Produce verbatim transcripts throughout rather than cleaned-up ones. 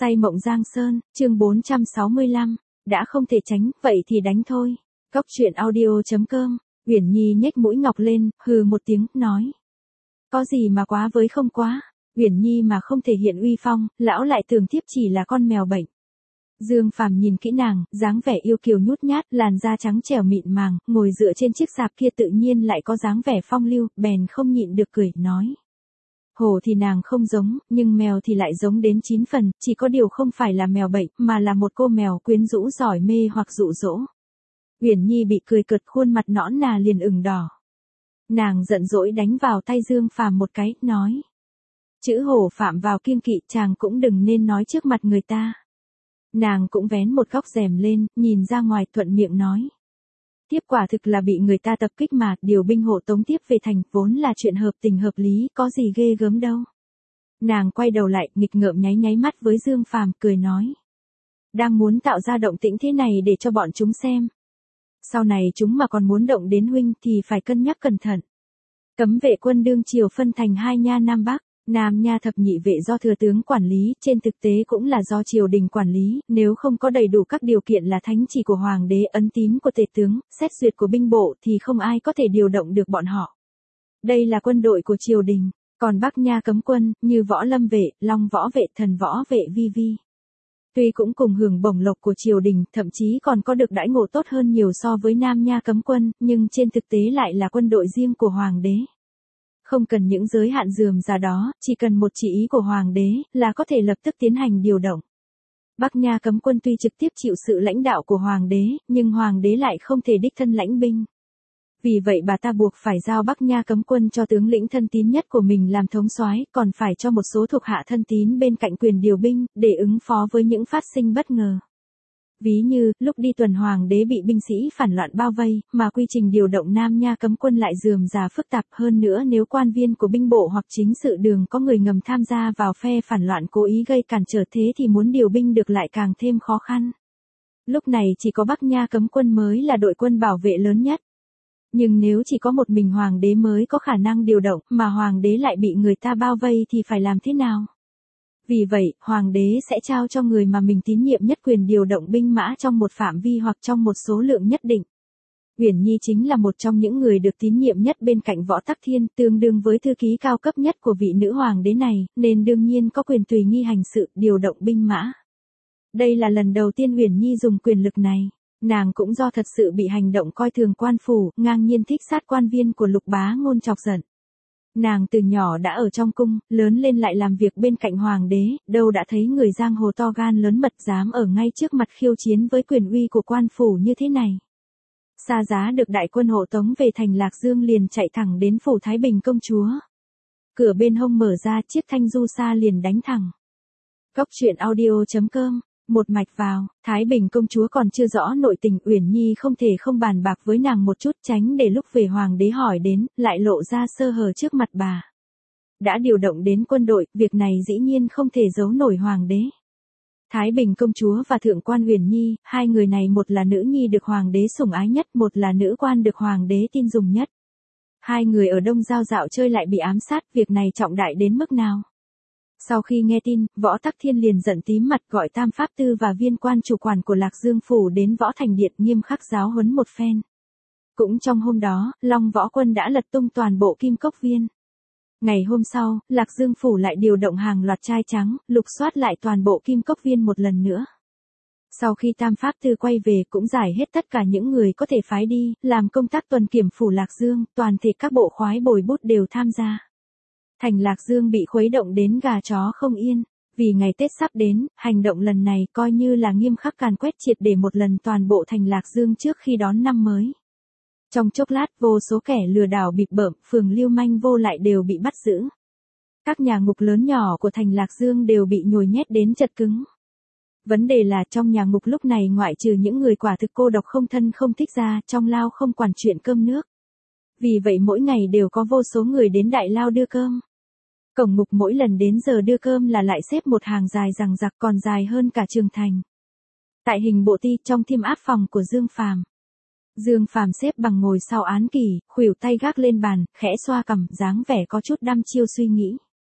Say mộng Giang Sơn, chương bốn trăm sáu mươi lăm, đã không thể tránh, vậy thì đánh thôi. Cốc truyện audio chấm com, Uyển Nhi nhếch mũi ngọc lên, hừ một tiếng, nói. Có gì mà quá với không quá, Uyển Nhi mà không thể hiện uy phong, lão lại tưởng tiếp chỉ là con mèo bệnh. Dương Phàm nhìn kỹ nàng, dáng vẻ yêu kiều nhút nhát, làn da trắng trẻo mịn màng, ngồi dựa trên chiếc sạp kia tự nhiên lại có dáng vẻ phong lưu, bèn không nhịn được cười, nói. Hổ thì nàng không giống, nhưng mèo thì lại giống đến chín phần, chỉ có điều không phải là mèo bệnh, mà là một cô mèo quyến rũ giỏi mê hoặc dụ dỗ. Uyển Nhi bị cười cợt, khuôn mặt nõn nà liền ửng đỏ. Nàng giận dỗi đánh vào tay Dương Phàm một cái, nói. Chữ hổ phạm vào kiêng kỵ, chàng cũng đừng nên nói trước mặt người ta. Nàng cũng vén một góc rèm lên, nhìn ra ngoài, thuận miệng nói. Tiếp quả thực là bị người ta tập kích mà, điều binh hộ tống tiếp về thành, vốn là chuyện hợp tình hợp lý, có gì ghê gớm đâu. Nàng quay đầu lại, nghịch ngợm nháy nháy mắt với Dương Phàm, cười nói. Đang muốn tạo ra động tĩnh thế này để cho bọn chúng xem. Sau này chúng mà còn muốn động đến huynh thì phải cân nhắc cẩn thận. Cấm vệ quân đương triều phân thành hai nha Nam Bắc. Nam nha thập nhị vệ do thừa tướng quản lý, trên thực tế cũng là do triều đình quản lý, nếu không có đầy đủ các điều kiện là thánh chỉ của hoàng đế, ấn tín của tể tướng, xét duyệt của binh bộ thì không ai có thể điều động được bọn họ. Đây là quân đội của triều đình, còn Bắc nha cấm quân, như võ lâm vệ, long võ vệ, thần võ vệ vi vi. Tuy cũng cùng hưởng bổng lộc của triều đình, thậm chí còn có được đãi ngộ tốt hơn nhiều so với Nam nha cấm quân, nhưng trên thực tế lại là quân đội riêng của hoàng đế. Không cần những giới hạn rườm rà đó, chỉ cần một chỉ ý của hoàng đế là có thể lập tức tiến hành điều động. Bắc nha cấm quân tuy trực tiếp chịu sự lãnh đạo của hoàng đế, nhưng hoàng đế lại không thể đích thân lãnh binh. Vì vậy bà ta buộc phải giao Bắc nha cấm quân cho tướng lĩnh thân tín nhất của mình làm thống soái, còn phải cho một số thuộc hạ thân tín bên cạnh quyền điều binh, để ứng phó với những phát sinh bất ngờ. Ví như, lúc đi tuần hoàng đế bị binh sĩ phản loạn bao vây, mà quy trình điều động Nam nha cấm quân lại rườm rà phức tạp hơn nữa, nếu quan viên của binh bộ hoặc chính sự đường có người ngầm tham gia vào phe phản loạn cố ý gây cản trở thế thì muốn điều binh được lại càng thêm khó khăn. Lúc này chỉ có Bắc nha cấm quân mới là đội quân bảo vệ lớn nhất. Nhưng nếu chỉ có một mình hoàng đế mới có khả năng điều động, mà hoàng đế lại bị người ta bao vây thì phải làm thế nào? Vì vậy, hoàng đế sẽ trao cho người mà mình tín nhiệm nhất quyền điều động binh mã trong một phạm vi hoặc trong một số lượng nhất định. Uyển Nhi chính là một trong những người được tín nhiệm nhất bên cạnh Võ Tắc Thiên, tương đương với thư ký cao cấp nhất của vị nữ hoàng đế này, nên đương nhiên có quyền tùy nghi hành sự, điều động binh mã. Đây là lần đầu tiên Uyển Nhi dùng quyền lực này. Nàng cũng do thật sự bị hành động coi thường quan phủ, ngang nhiên thích sát quan viên của Lục Bá Ngôn chọc giận. Nàng từ nhỏ đã ở trong cung, lớn lên lại làm việc bên cạnh hoàng đế, đâu đã thấy người giang hồ to gan lớn mật dám ở ngay trước mặt khiêu chiến với quyền uy của quan phủ như thế này. Xa giá được đại quân hộ tống về thành Lạc Dương liền chạy thẳng đến phủ Thái Bình công chúa. Cửa bên hông mở ra, chiếc thanh du sa liền đánh thẳng. Cốc truyện audio chấm com, một mạch vào, Thái Bình công chúa còn chưa rõ nội tình, Uyển Nhi không thể không bàn bạc với nàng một chút, tránh để lúc về hoàng đế hỏi đến, lại lộ ra sơ hở trước mặt bà. Đã điều động đến quân đội, việc này dĩ nhiên không thể giấu nổi hoàng đế. Thái Bình công chúa và thượng quan Uyển Nhi, hai người này một là nữ nhi được hoàng đế sủng ái nhất, một là nữ quan được hoàng đế tin dùng nhất. Hai người ở Đông Giao dạo chơi lại bị ám sát, việc này trọng đại đến mức nào? Sau khi nghe tin, Võ Tắc Thiên liền giận tím mặt, gọi Tam Pháp Tư và viên quan chủ quản của Lạc Dương Phủ đến Võ Thành Điện nghiêm khắc giáo huấn một phen. Cũng trong hôm đó, Long Võ Quân đã lật tung toàn bộ Kim Cốc Viên. Ngày hôm sau, Lạc Dương Phủ lại điều động hàng loạt trai trắng, lục soát lại toàn bộ Kim Cốc Viên một lần nữa. Sau khi Tam Pháp Tư quay về cũng giải hết tất cả những người có thể phái đi, làm công tác tuần kiểm Phủ Lạc Dương, toàn thể các bộ khoái bồi bút đều tham gia. Thành Lạc Dương bị khuấy động đến gà chó không yên, vì ngày Tết sắp đến, hành động lần này coi như là nghiêm khắc càn quét triệt để một lần toàn bộ thành Lạc Dương trước khi đón năm mới. Trong chốc lát, vô số kẻ lừa đảo bịp bợm, phường lưu manh vô lại đều bị bắt giữ. Các nhà ngục lớn nhỏ của thành Lạc Dương đều bị nhồi nhét đến chật cứng. Vấn đề là trong nhà ngục lúc này ngoại trừ những người quả thực cô độc không thân không thích ra, trong lao không quản chuyện cơm nước. Vì vậy mỗi ngày đều có vô số người đến đại lao đưa cơm. Cổng ngục mỗi lần đến giờ đưa cơm là lại xếp một hàng dài rằng rặc, còn dài hơn cả trường thành. Tại hình bộ ti, trong thiêm áp phòng của Dương Phàm. Dương Phàm xếp bằng ngồi sau án kỷ, khuỷu tay gác lên bàn, khẽ xoa cằm, dáng vẻ có chút đăm chiêu suy nghĩ.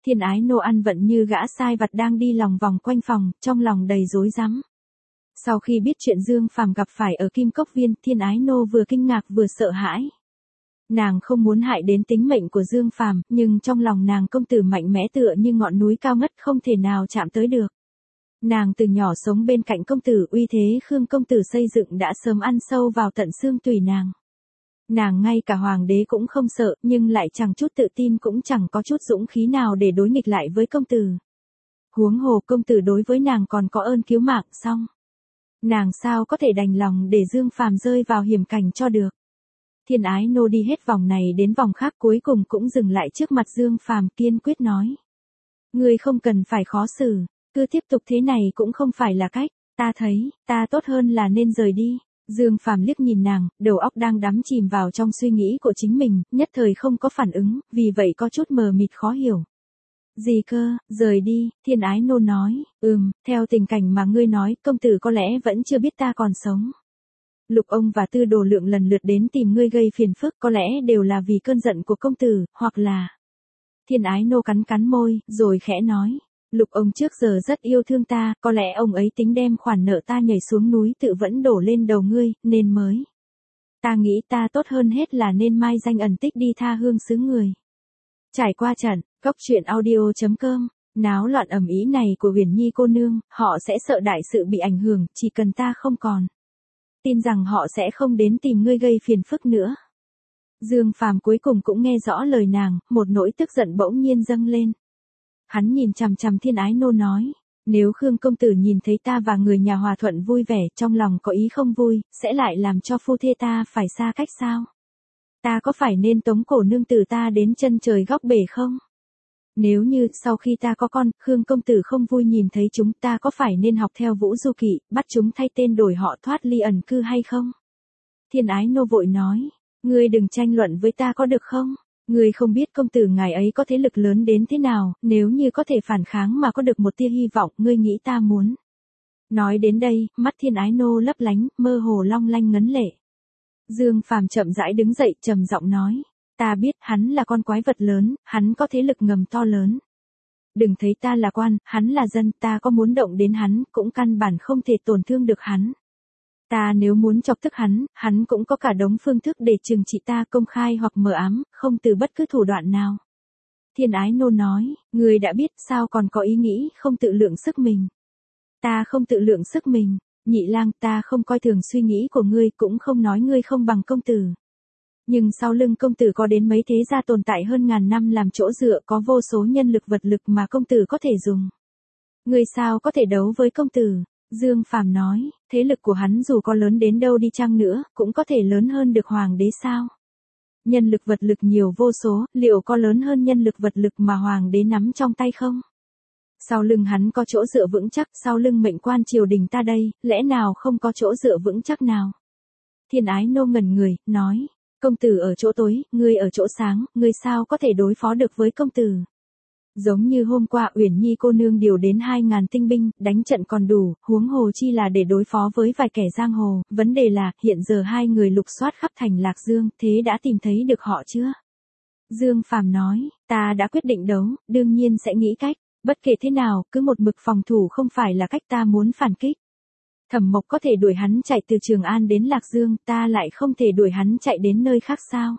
Thiên Ái Nô ăn vận như gã sai vặt đang đi lòng vòng quanh phòng, trong lòng đầy rối rắm. Sau khi biết chuyện Dương Phàm gặp phải ở Kim Cốc Viên, Thiên Ái Nô vừa kinh ngạc vừa sợ hãi. Nàng không muốn hại đến tính mệnh của Dương Phàm, nhưng trong lòng nàng công tử mạnh mẽ tựa như ngọn núi cao ngất không thể nào chạm tới được. Nàng từ nhỏ sống bên cạnh công tử, uy thế Khương công tử xây dựng đã sớm ăn sâu vào tận xương tủy nàng. Nàng ngay cả hoàng đế cũng không sợ, nhưng lại chẳng chút tự tin cũng chẳng có chút dũng khí nào để đối nghịch lại với công tử. Huống hồ công tử đối với nàng còn có ơn cứu mạng xong. Nàng sao có thể đành lòng để Dương Phàm rơi vào hiểm cảnh cho được. Thiên Ái Nô đi hết vòng này đến vòng khác cuối cùng cũng dừng lại trước mặt Dương Phàm kiên quyết nói. Ngươi không cần phải khó xử, cứ tiếp tục thế này cũng không phải là cách, ta thấy, ta tốt hơn là nên rời đi. Dương Phàm liếc nhìn nàng, đầu óc đang đắm chìm vào trong suy nghĩ của chính mình, nhất thời không có phản ứng, vì vậy có chút mờ mịt khó hiểu. Gì cơ, rời đi, Thiên Ái Nô nói, ừm, theo tình cảnh mà ngươi nói, công tử có lẽ vẫn chưa biết ta còn sống. Lục ông và Tư Đồ Lượng lần lượt đến tìm ngươi gây phiền phức, có lẽ đều là vì cơn giận của công tử, hoặc là... Thiên Ái Nô cắn cắn môi, rồi khẽ nói, Lục ông trước giờ rất yêu thương ta, có lẽ ông ấy tính đem khoản nợ ta nhảy xuống núi tự vẫn đổ lên đầu ngươi, nên mới. Ta nghĩ ta tốt hơn hết là nên mai danh ẩn tích đi tha hương xứ người. Trải qua trận, Cốc Truyện Audio chấm com, náo loạn ầm ĩ này của Uyển Nhi cô nương, họ sẽ sợ đại sự bị ảnh hưởng, chỉ cần ta không còn. Tin rằng họ sẽ không đến tìm ngươi gây phiền phức nữa. Dương Phàm cuối cùng cũng nghe rõ lời nàng, một nỗi tức giận bỗng nhiên dâng lên. Hắn nhìn chằm chằm Thiên Ái Nô nói, nếu Khương công tử nhìn thấy ta và người nhà hòa thuận vui vẻ, trong lòng có ý không vui, sẽ lại làm cho phu thê ta phải xa cách sao? Ta có phải nên tống cổ nương tử ta đến chân trời góc bể không? Nếu như sau khi ta có con, Khương công tử không vui nhìn thấy chúng, ta có phải nên học theo Vũ Du Kỵ, bắt chúng thay tên đổi họ thoát ly ẩn cư hay không? Thiên Ái Nô vội nói, ngươi đừng tranh luận với ta có được không? Ngươi không biết công tử ngài ấy có thế lực lớn đến thế nào, nếu như có thể phản kháng mà có được một tia hy vọng, ngươi nghĩ ta muốn. Nói đến đây, mắt Thiên Ái Nô lấp lánh, mơ hồ long lanh ngấn lệ. Dương Phàm chậm rãi đứng dậy, trầm giọng nói, ta biết hắn là con quái vật lớn, hắn có thế lực ngầm to lớn. Đừng thấy ta là quan, hắn là dân, ta có muốn động đến hắn, cũng căn bản không thể tổn thương được hắn. Ta nếu muốn chọc tức hắn, hắn cũng có cả đống phương thức để trừng trị ta công khai hoặc mờ ám, không từ bất cứ thủ đoạn nào. Thiên Ái Nô nói, người đã biết sao còn có ý nghĩ không tự lượng sức mình. Ta không tự lượng sức mình, Nhị Lang, ta không coi thường suy nghĩ của ngươi, cũng không nói ngươi không bằng công tử. Nhưng sau lưng công tử có đến mấy thế gia tồn tại hơn ngàn năm làm chỗ dựa, có vô số nhân lực vật lực mà công tử có thể dùng. Ngươi sao có thể đấu với công tử? Dương Phàm nói, thế lực của hắn dù có lớn đến đâu đi chăng nữa, cũng có thể lớn hơn được hoàng đế sao? Nhân lực vật lực nhiều vô số, liệu có lớn hơn nhân lực vật lực mà hoàng đế nắm trong tay không? Sau lưng hắn có chỗ dựa vững chắc, sau lưng mệnh quan triều đình ta đây, lẽ nào không có chỗ dựa vững chắc nào? Thiên Ái Nô ngẩn người, nói, công tử ở chỗ tối, ngươi ở chỗ sáng, ngươi sao có thể đối phó được với công tử? Giống như hôm qua Uyển Nhi cô nương điều đến hai ngàn tinh binh, đánh trận còn đủ, huống hồ chi là để đối phó với vài kẻ giang hồ, vấn đề là, hiện giờ hai người lục soát khắp thành Lạc Dương, thế đã tìm thấy được họ chưa? Dương Phàm nói, ta đã quyết định đấu, đương nhiên sẽ nghĩ cách, bất kể thế nào, cứ một mực phòng thủ không phải là cách ta muốn phản kích. Thẩm Mộc có thể đuổi hắn chạy từ Trường An đến Lạc Dương, ta lại không thể đuổi hắn chạy đến nơi khác sao?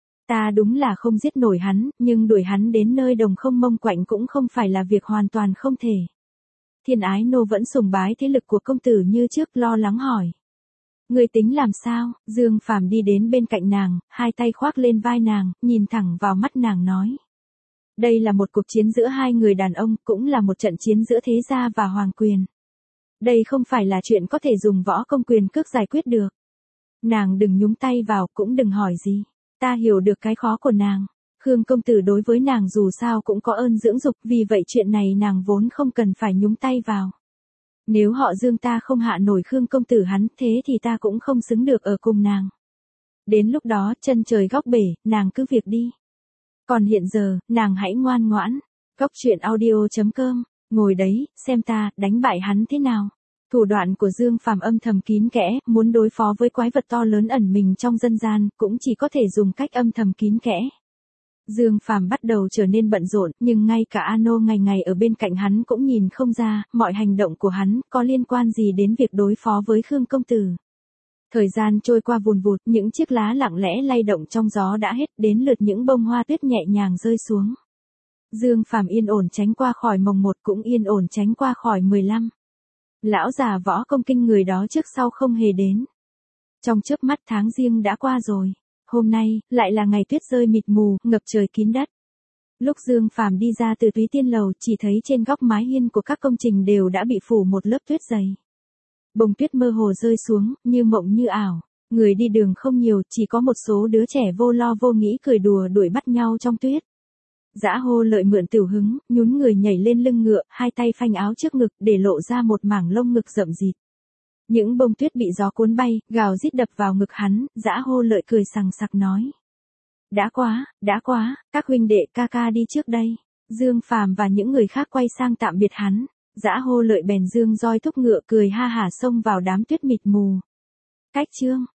Ta đúng là không giết nổi hắn, nhưng đuổi hắn đến nơi đồng không mông quạnh cũng không phải là việc hoàn toàn không thể. Thiên Ái Nô vẫn sùng bái thế lực của công tử như trước, lo lắng hỏi. Người tính làm sao? Dương Phàm đi đến bên cạnh nàng, hai tay khoác lên vai nàng, nhìn thẳng vào mắt nàng nói. Đây là một cuộc chiến giữa hai người đàn ông, cũng là một trận chiến giữa thế gia và hoàng quyền. Đây không phải là chuyện có thể dùng võ công quyền cước giải quyết được. Nàng đừng nhúng tay vào, cũng đừng hỏi gì. Ta hiểu được cái khó của nàng. Khương công tử đối với nàng dù sao cũng có ơn dưỡng dục, vì vậy chuyện này nàng vốn không cần phải nhúng tay vào. Nếu họ Dương ta không hạ nổi Khương công tử hắn, thế thì ta cũng không xứng được ở cùng nàng. Đến lúc đó, chân trời góc bể, nàng cứ việc đi. Còn hiện giờ, nàng hãy ngoan ngoãn. Cốc Truyện Audio chấm com, ngồi đấy, xem ta, đánh bại hắn thế nào. Thủ đoạn của Dương Phàm âm thầm kín kẽ, muốn đối phó với quái vật to lớn ẩn mình trong dân gian, cũng chỉ có thể dùng cách âm thầm kín kẽ. Dương Phàm bắt đầu trở nên bận rộn, nhưng ngay cả Ano ngày ngày ở bên cạnh hắn cũng nhìn không ra, mọi hành động của hắn có liên quan gì đến việc đối phó với Khương công tử. Thời gian trôi qua vùn vụt, những chiếc lá lặng lẽ lay động trong gió đã hết, đến lượt những bông hoa tuyết nhẹ nhàng rơi xuống. Dương Phàm yên ổn tránh qua khỏi mồng một, cũng yên ổn tránh qua khỏi mười lăm. Lão già võ công kinh người đó trước sau không hề đến. Trong chớp mắt tháng Giêng đã qua rồi. Hôm nay, lại là ngày tuyết rơi mịt mù, ngập trời kín đất. Lúc Dương Phàm đi ra từ Túy Tiên Lầu, chỉ thấy trên góc mái hiên của các công trình đều đã bị phủ một lớp tuyết dày. Bông tuyết mơ hồ rơi xuống, như mộng như ảo. Người đi đường không nhiều, chỉ có một số đứa trẻ vô lo vô nghĩ cười đùa đuổi bắt nhau trong tuyết. Dã Hô Lợi mượn tiểu hứng, nhún người nhảy lên lưng ngựa, hai tay phanh áo trước ngực để lộ ra một mảng lông ngực rậm rịt. Những bông tuyết bị gió cuốn bay, gào rít đập vào ngực hắn, Dã Hô Lợi cười sằng sặc nói. Đã quá, đã quá, các huynh đệ ca ca đi trước đây. Dương Phàm và những người khác quay sang tạm biệt hắn. Dã Hô Lợi bèn dương roi thúc ngựa cười ha hả xông vào đám tuyết mịt mù. Cách chương